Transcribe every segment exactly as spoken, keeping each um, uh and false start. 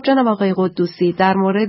جناب آقای قدوسی، در مورد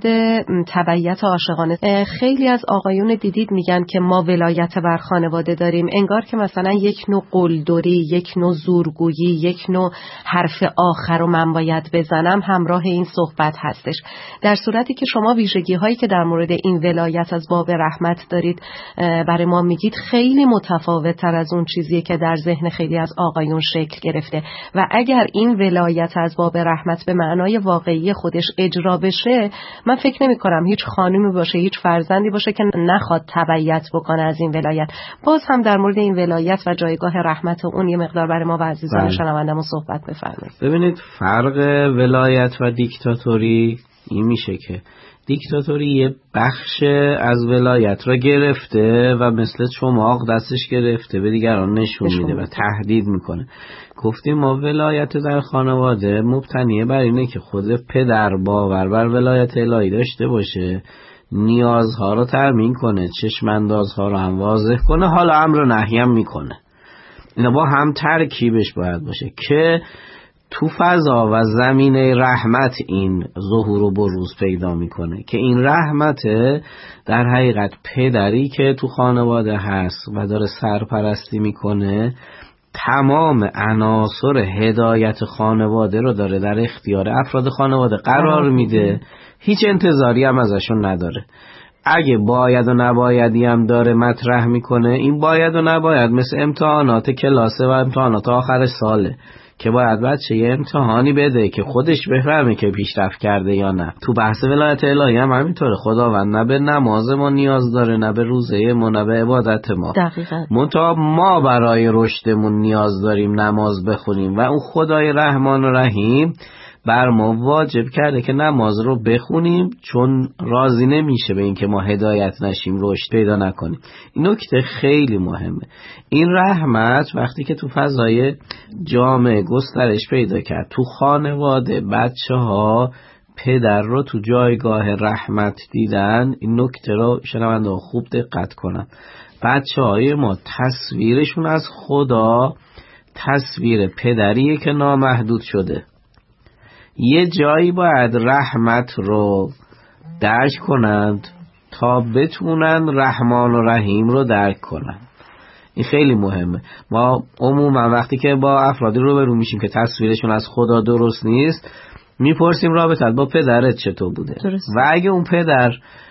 تبعیت عاشقانه خیلی از آقایون دیدید میگن که ما ولایت بر خانواده داریم، انگار که مثلا یک نوع قلدری، یک نوع زورگویی، یک نوع حرف آخر رو من باید بزنم همراه این صحبت هستش، در صورتی که شما ویژگی هایی که در مورد این ولایت از باب رحمت دارید برای ما میگید خیلی متفاوت تر از اون چیزیه که در ذهن خیلی از آقایون شکل گرفته و اگر این ولایت از باب رحمت به معنای واقعی خودش اجرا بشه، من فکر نمی کنم هیچ خانومی باشه، هیچ فرزندی باشه که نخواد تبعیت بکنه از این ولایت. باز هم در مورد این ولایت و جایگاه رحمت اون یه مقدار برای ما و عزیزان شنونده‌مون صحبت بفرمایید. ببینید فرق ولایت و دیکتاتوری این میشه که دیکتاتوری یه بخش از ولایت را گرفته و مثل چماق دستش گرفته به دیگران نشون میده و تهدید میکنه. گفتیم ما ولایت در خانواده مبتنیه بر اینه که خود پدر باور بر ولایت الهی داشته باشه، نیازها رو تامین کنه، چشماندازها رو هم واضح کنه، حالا امر و نهی هم میکنه. اینا با هم ترکیبش باید باشه که تو فضا و زمینه رحمت این ظهور و بروز پیدا میکنه که این رحمت در حقیقت پدری که تو خانواده هست و داره سرپرستی میکنه تمام عناصر هدایت خانواده رو داره در اختیار افراد خانواده قرار میده، هیچ انتظاری هم ازشون نداره. اگه باید و نبایدی هم داره مطرح میکنه، این باید و نباید مثل امتحانات کلاسه و امتحانات آخر ساله که باید بچه یه امتحانی بده که خودش بفهمه که پیشرفت کرده یا نه. تو بحث ولایت الهی هم همینطوره، خداوند نه به نماز ما نیاز داره، نه به روزه ما، نه به عبادت ما. دقیقاً. منتها ما برای رشدمون نیاز داریم نماز بخونیم و اون خدای رحمان و رحیم بر ما واجب کرده که نماز رو بخونیم، چون راضی نمیشه به این که ما هدایت نشیم، رشد پیدا نکنیم. این نکته خیلی مهمه. این رحمت وقتی که تو فضای جامعه گسترش پیدا کرد، تو خانواده بچه ها پدر رو تو جایگاه رحمت دیدن، این نکته رو شنونده ها خوب دقت کنن. بچه های ما تصویرشون از خدا تصویر پدریه که نامحدود شده. یه جایی باید رحمت رو درک کنند تا بتونن رحمان و رحیم رو درک کنند. این خیلی مهمه. ما عموما وقتی که با افرادی رو برو میشیم که تصویرشون از خدا درست نیست، میپرسیم رابطت با پدرت چطور بوده درست. و اگه اون پدر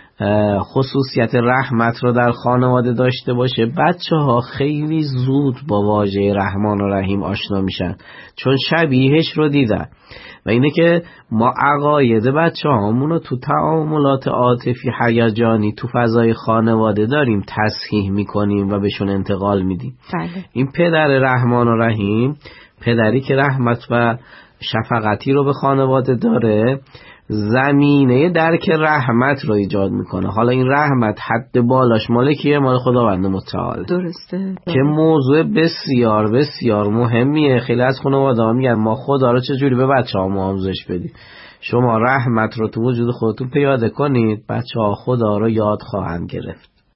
خصوصیت رحمت رو در خانواده داشته باشه، بچه ها خیلی زود با واژه رحمان و رحیم آشنا میشن، چون شبیهش رو دیدن. و اینه که ما عقاید بچه هامون رو تو تعاملات عاطفی هیجانی تو فضای خانواده داریم تصحیح میکنیم و بهشون انتقال میدیم. بله. این پدر رحمان و رحیم، پدری که رحمت و شفقتی رو به خانواده داره، زمینه درک رحمت رو ایجاد میکنه. حالا این رحمت حد بالاش مال کیه؟ مال خداوند متعال. درسته. که موضوع بسیار بسیار مهمیه. خیلی از خانواده ها میگن ما خدا رو چجوری به بچه ها آموزش بدیم؟ شما رحمت رو تو وجود خودتون پیاده کنید، بچه ها خدا رو یاد خواهند گرفت.